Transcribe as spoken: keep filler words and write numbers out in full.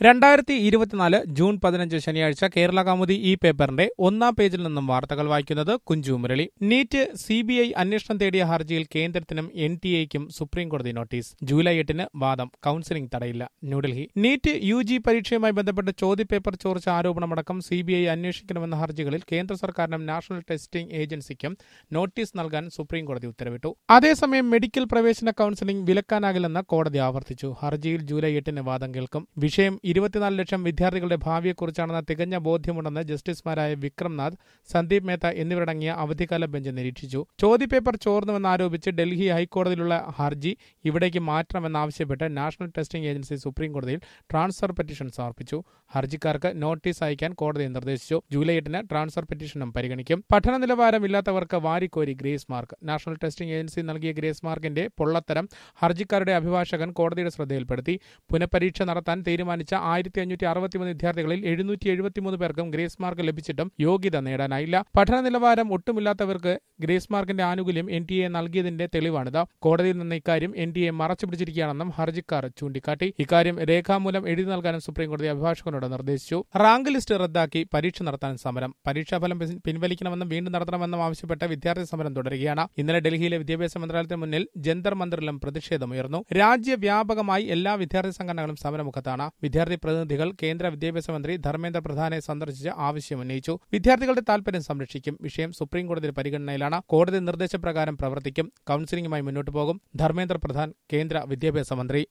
രണ്ടായിരത്തി ഇരുപത്തിനാല് ജൂൺ പതിനഞ്ച് ശനിയാഴ്ച കേരള കൗമുദി ഈ പേപ്പറിന്റെ ഒന്നാം പേജിൽ നിന്നും വാർത്തകൾ വായിക്കുന്നത് Kunju Murali. NEET C B I അന്വേഷണം തേടിയ ഹർജിയിൽ കേന്ദ്രത്തിനും എൻ ടി എയ്ക്കും സുപ്രീംകോടതി നോട്ടീസ്. ജൂലൈ എട്ടിന് വാദം, കൌൺസിലിംഗ് തടയില്ല. ന്യൂഡൽഹി. നീറ്റ് യു ജി പരീക്ഷയുമായി ബന്ധപ്പെട്ട് ചോദ്യപേപ്പർ ചോർച്ച ആരോപണമടക്കം സി ബി ഐ അന്വേഷിക്കണമെന്ന ഹർജികളിൽ കേന്ദ്ര സർക്കാരിനും നാഷണൽ ടെസ്റ്റിംഗ് ഏജൻസിക്കും നോട്ടീസ് നൽകാൻ സുപ്രീംകോടതി ഉത്തരവിട്ടു. അതേസമയം മെഡിക്കൽ പ്രവേശന കൌൺസിലിംഗ് വിലക്കാനാകില്ലെന്ന് കോടതി ആവർത്തിച്ചു. ഹർജിയിൽ ജൂലൈ എട്ടിന് വാദം കേൾക്കും. വിഷയം ഇരുപത്തിനാല് ലക്ഷം വിദ്യാർത്ഥികളുടെ ഭാവിയെക്കുറിച്ചാണെന്ന തികഞ്ഞ ബോധ്യമുണ്ടെന്ന് ജസ്റ്റിസുമാരായ വിക്രംനാഥ്, സന്ദീപ് മേത്ത എന്നിവരടങ്ങിയ അവധിക്കാല ബെഞ്ച് നിരീക്ഷിച്ചു. ചോദ്യപേപ്പർ ചോർന്നുവെന്നാരോപിച്ച് ഡൽഹി ഹൈക്കോടതിയിലുള്ള ഹർജി ഇവിടേക്ക് മാറ്റണമെന്നാവശ്യപ്പെട്ട് നാഷണൽ ടെസ്റ്റിംഗ് ഏജൻസി സുപ്രീംകോടതിയിൽ ട്രാൻസ്ഫർ പെറ്റീഷൻ സമർപ്പിച്ചു. ഹർജിക്കാർക്ക് നോട്ടീസ് അയക്കാൻ കോടതി നിർദ്ദേശിച്ചു. ജൂലൈ എട്ടിന് ട്രാൻസ്ഫർ പെറ്റീഷനും പരിഗണിക്കും. പഠന നിലവാരമില്ലാത്തവർക്ക് വാരിക്കോരി grace mark. National testing agency നൽകിയ ഗ്രേസ് മാർക്കിന്റെ പൊള്ളത്തരം ഹർജിക്കാരുടെ അഭിഭാഷകൻ കോടതിയുടെ ശ്രദ്ധയിൽപ്പെടുത്തി. പുനഃപരീക്ഷ നടത്താൻ തീരുമാനിച്ച ആയിരത്തി അഞ്ഞൂറ്റി അറുപത്തിമൂന്ന് വിദ്യാർത്ഥികളിൽ എഴുന്നൂറ്റി എഴുപത്തിമൂന്ന് പേർക്കും ഗ്രേസ് മാർക്ക് ലഭിച്ചിട്ടും യോഗ്യത നേടാനായില്ല. പഠന നിലവാരം ഒട്ടുമില്ലാത്തവർക്ക് ഗ്രേസ് മാർക്കിന്റെ ആനുകൂല്യം എൻ ടി എ നൽകിയതിന്റെ തെളിവാണിത്. കോടതിയിൽ നിന്ന് ഇക്കാര്യം എൻ ടി എ മറച്ചുപിടിച്ചിരിക്കുകയാണെന്നും ഹർജിക്കാർ ചൂണ്ടിക്കാട്ടി. ഇക്കാര്യം രേഖാമൂലം എഴുതി നൽകാനും സുപ്രീംകോടതി അഭിഭാഷകനോട് നിർദ്ദേശിച്ചു. റാങ്ക് ലിസ്റ്റ് റദ്ദാക്കി പരീക്ഷ നടത്താൻ സമരം. പരീക്ഷാഫലം പിൻവലിക്കണമെന്നും വീണ്ടും നടത്തണമെന്നും ആവശ്യപ്പെട്ട് വിദ്യാർത്ഥി സമരം തുടരുകയാണ്. ഇന്നലെ ഡൽഹിയിലെ വിദ്യാഭ്യാസ മന്ത്രാലയത്തിന് മുന്നിൽ ജന്തർ മന്ദിറിലും പ്രതിഷേധമുയർന്നു. രാജ്യവ്യാപകമായി എല്ലാ വിദ്യാർത്ഥി സംഘടനകളും സമരമുഖത്താണ്. വിദ്യാർത്ഥി പ്രതിനിധികൾ കേന്ദ്ര വിദ്യാഭ്യാസ മന്ത്രി ധർമ്മേന്ദ്ര പ്രധാനെ സന്ദർശിച്ച് ആവശ്യമുന്നയിച്ചു. വിദ്യാർത്ഥികളുടെ താൽപര്യം സംരക്ഷിക്കും. വിഷയം സുപ്രീംകോടതിയുടെ പരിഗണനയിലാണ്. കോടതി നിർദ്ദേശപ്രകാരം പ്രവർത്തിക്കും. കൌൺസിലിംഗുമായി മുന്നോട്ടു പോകും. ധർമ്മേന്ദ്ര പ്രധാൻ, കേന്ദ്ര വിദ്യാഭ്യാസ മന്ത്രി.